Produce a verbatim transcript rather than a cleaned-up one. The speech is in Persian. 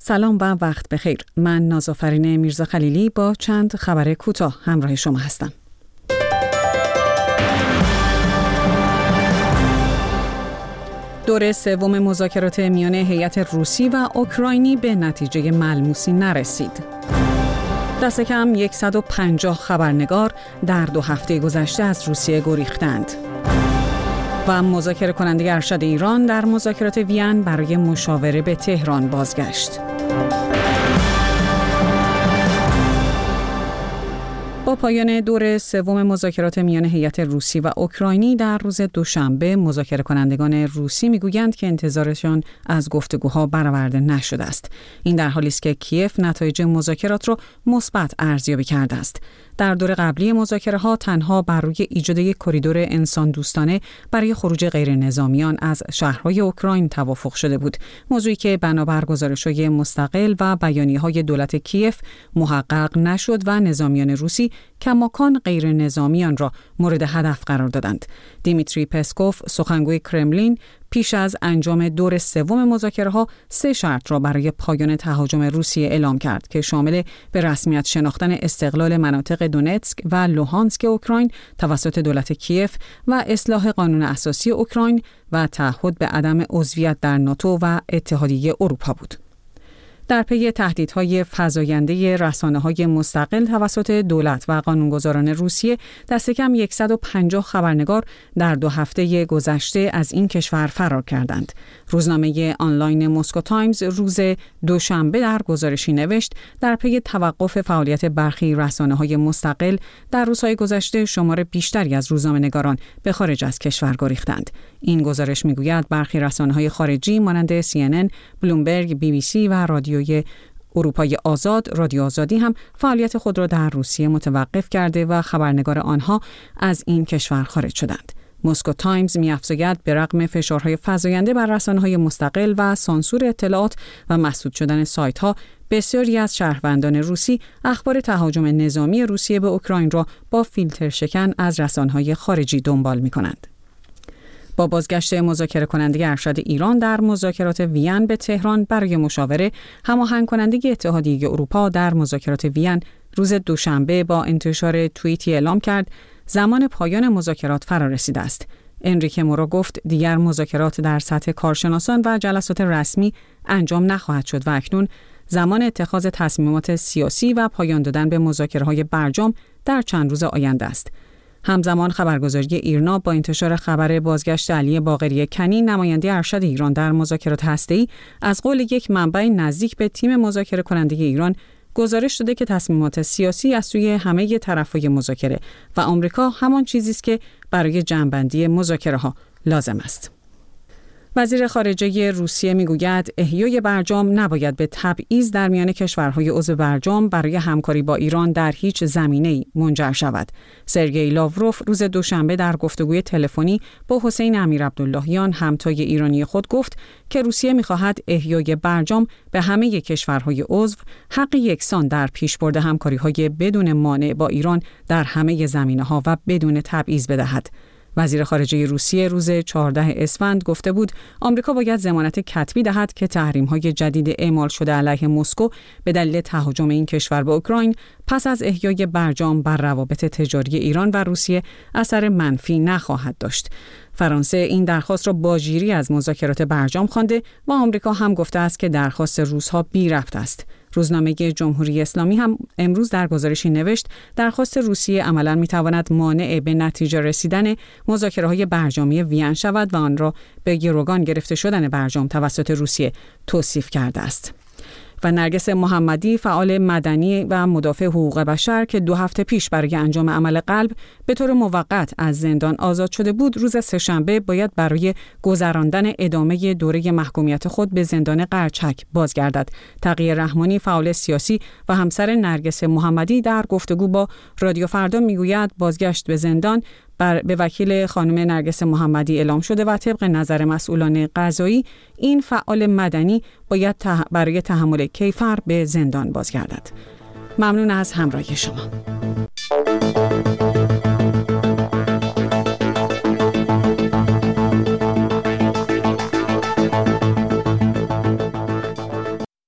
سلام و وقت بخیر. من نازآفرین میرزا خلیلی با چند خبر کوتاه همراه شما هستم. دور سوم مذاکرات میان هیئت روسی و اوکراینی به نتیجه ملموسی نرسید. دست کم صد و پنجاه خبرنگار در دو هفته گذشته از روسیه گریختند. و مذاکره کننده ارشد ایران در مذاکرات وین برای مشاوره به تهران بازگشت. با پایان دور سوم مذاکرات میان هیئت روسی و اوکراینی در روز دوشنبه، مذاکره کنندگان روسی میگویند که انتظارشان از گفتگوها برآورده نشده است. این در حالی است که کیف نتایج مذاکرات را مثبت ارزیابی کرده است. در دور قبلی مذاکره‌ها تنها بر روی ایجاد یک کریدور انسان دوستانه برای خروج غیر نظامیان از شهرهای اوکراین توافق شده بود، موضوعی که بنابر گزارش‌های مستقل و بیانیه‌های دولت کیف محقق نشد و نظامیان روسی کماکان غیر نظامیان را مورد هدف قرار دادند. دیمیتری پسکوف، سخنگوی کرملین، پیش از انجام دور سوم مذاکره‌ها سه شرط را برای پایان تهاجم روسیه اعلام کرد که شامل به رسمیت شناختن استقلال مناطق دونتسک و لوهانسک اوکراین توسط دولت کیف و اصلاح قانون اساسی اوکراین و تعهد به عدم عضویت در ناتو و اتحادیه اروپا بود. در پی تهدیدهای فزاینده رسانه‌های مستقل توسط دولت و قانونگذاران روسیه، دست کم صد و پنجاه خبرنگار در دو هفته گذشته از این کشور فرار کردند. روزنامه آنلاین مسکو تایمز روز دوشنبه در گزارشی نوشت در پی توقف فعالیت برخی رسانه‌های مستقل در روزهای گذشته شمار بیشتری از روزنامه‌نگاران به خارج از کشور گریختند. این گزارش می‌گوید برخی رسانه‌های خارجی مانند سی ان ان، بلومبرگ، بی بی سی و رادیو اروپای آزاد، رادیو آزادی هم فعالیت خود را در روسیه متوقف کرده و خبرنگار آنها از این کشور خارج شدند. مسکو تایمز می‌افزاید به رغم فشارهای فزاینده بر رسانه‌های مستقل و سانسور اطلاعات و مسدود شدن سایت‌ها، بسیاری از شهروندان روسی اخبار تهاجم نظامی روسیه به اوکراین را با فیلتر شکن از رسانه‌های خارجی دنبال می‌کنند. با بازگشت مذاکره کننده ارشد ایران در مذاکرات وین به تهران برای مشاوره، هماهنگ کننده اتحادیه اروپا در مذاکرات وین روز دوشنبه با انتشار توییتی اعلام کرد زمان پایان مذاکرات فرا رسیده است. انریکه مورا گفت دیگر مذاکرات در سطح کارشناسان و جلسات رسمی انجام نخواهد شد و اکنون زمان اتخاذ تصمیمات سیاسی و پایان دادن به مذاکره‌های برجام در چند روز آینده است. همزمان خبرگزاری ایرنا با انتشار خبر بازگشت علی باقری کنی، نماینده ارشد ایران در مذاکرات هسته‌ای، از قول یک منبع نزدیک به تیم مذاکره کننده ایران گزارش داده که تصمیمات سیاسی از سوی همه طرف‌های مذاکره و آمریکا همان چیزی است که برای جمع‌بندی مذاکره‌ها لازم است. وزیر خارجه روسیه میگوید احیای برجام نباید به تبعیض در میان کشورهای عضو برجام برای همکاری با ایران در هیچ زمینه‌ای منجر شود. سرگئی لاوروف روز دوشنبه در گفتگوی تلفنی با حسین امیرعبداللهیان همتای ایرانی خود گفت که روسیه می‌خواهد احیای برجام به همه کشورهای عضو حق یکسان در پیشبرد همکاری‌های بدون مانع با ایران در همه زمینه‌ها و بدون تبعیض بدهد. وزیر خارجه روسیه روز چهاردهم اسفند گفته بود آمریکا باید ضمانت کتبی دهد که تحریم‌های جدید اعمال شده علیه مسکو به دلیل تهاجم این کشور به اوکراین پس از احیای برجام بر روابط تجاری ایران و روسیه اثر منفی نخواهد داشت. فرانسه این درخواست را باجیری از مذاکرات برجام خوانده و آمریکا هم گفته است که درخواست روس‌ها بی ربط است. روزنامه جمهوری اسلامی هم امروز در گزارشی نوشت درخواست روسیه عملاً می‌تواند مانع به نتیجه رسیدن مذاکره‌های برجامی وین شود و آن را به گروگان گرفته شدن برجام توسط روسیه توصیف کرده است. و نرگس محمدی، فعال مدنی و مدافع حقوق بشر که دو هفته پیش برای انجام عمل قلب به طور موقت از زندان آزاد شده بود، روز سه‌شنبه باید برای گذراندن ادامه دوره محکومیت خود به زندان قرچک بازگردد. تقی رحمانی، فعال سیاسی و همسر نرگس محمدی، در گفتگو با رادیو فردا میگوید بازگشت به زندان بر به وکیل خانم نرگس محمدی اعلام شده و طبق نظر مسئولان قضایی این فعال مدنی باید ته... برای تحمل کیفر به زندان بازگردد. ممنون از همراهی شما.